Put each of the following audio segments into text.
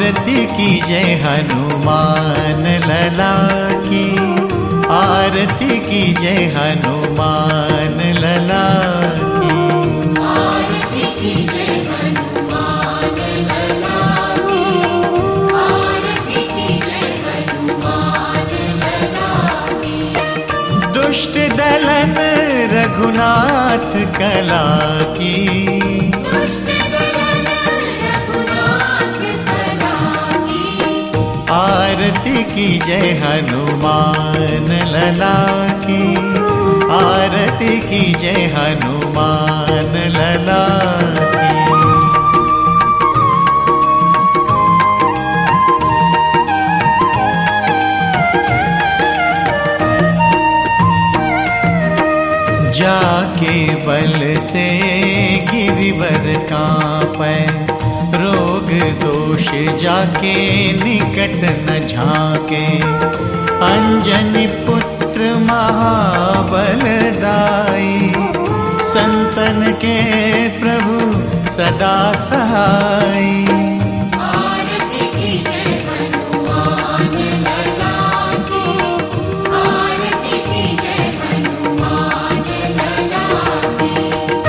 आरती कीजे हनुमान लला की, आरती कीजे हनुमान लला की, आरती कीजे हनुमान लला की, आरती कीजे हनुमान लला की। दुष्ट दलन रघुनाथ कला की, दुष्ट दलन रघुनाथ कला की, आरती कीजे हनुमान लला की, आरती कीजे हनुमान लला की। जाके बल से गिरिवर कांपै, रोग दोष जाके निकट न झांके। अंजनी पुत्र महाबलदाई, संतन के प्रभु सदा सहाई। आरती कीजे हनुमान लला की, आरती कीजे हनुमान लला की।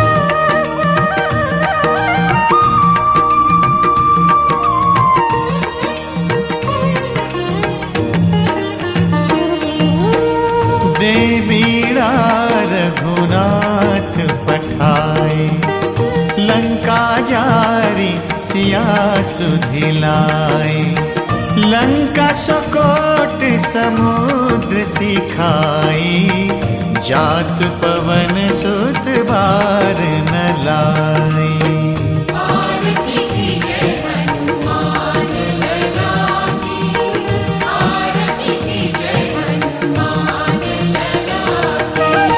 दे बीड़ा रघुनाथ पठाए, लंका जारी सिया सुधिलाए। लंका सकोट समुद्र सिखाई, जात पवन सुत बार न लाई। आरती कीजे हनुमान लला की, आरती कीजे हनुमान लला की।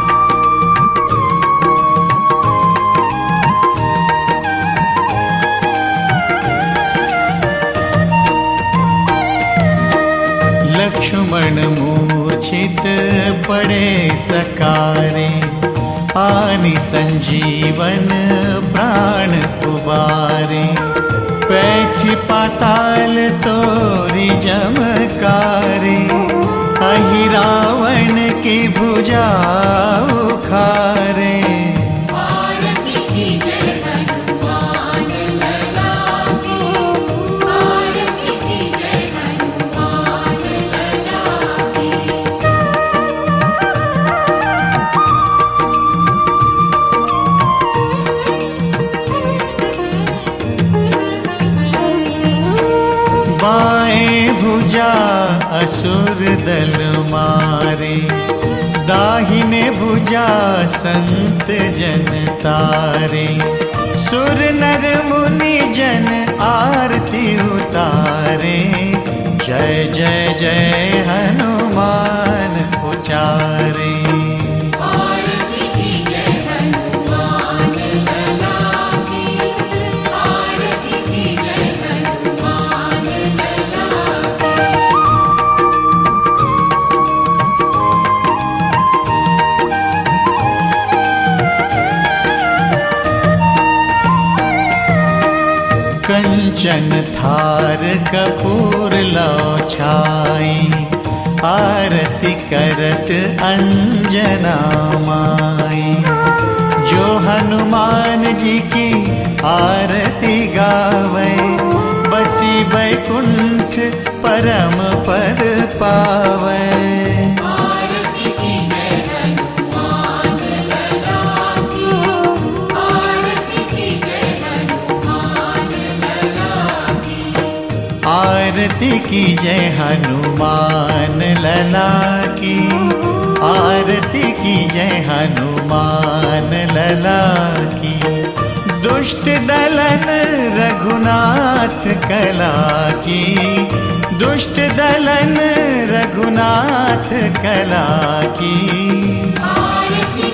लक्ष्मण मूर्छित पड़े सकारे, आनि संजीवन प्राण उबारे। पैठ पाताल तोरी जमकारे, अहि रावण की भुजा उखारे। आरती कीजे हनुमान लला की, आरती कीजे हनुमान लला की। बाएं भुजा असुर दल मारे, दाहिने भुजा संत जन तारे। सुर नर मुनि जन आरती उतारे, जय जय जय हनुमान उचारे। आरती कीजे हनुमान लला की, आरती कीजे हनुमान लला की। कंचन थार कपूर लौ छाई, आरती करत अंजना माई। जो हनुमान जी की आरती गावे, बसी बैकुंठ परम पद पावे। आरती कीजे हनुमान लला की, आरती कीजे हनुमान लला की। आरती कीजे हनुमान लला की, आरती कीजे हनुमान लला की। दुष्ट दलन रघुनाथ कला की, दुष्ट दलन रघुनाथ कला की। आरती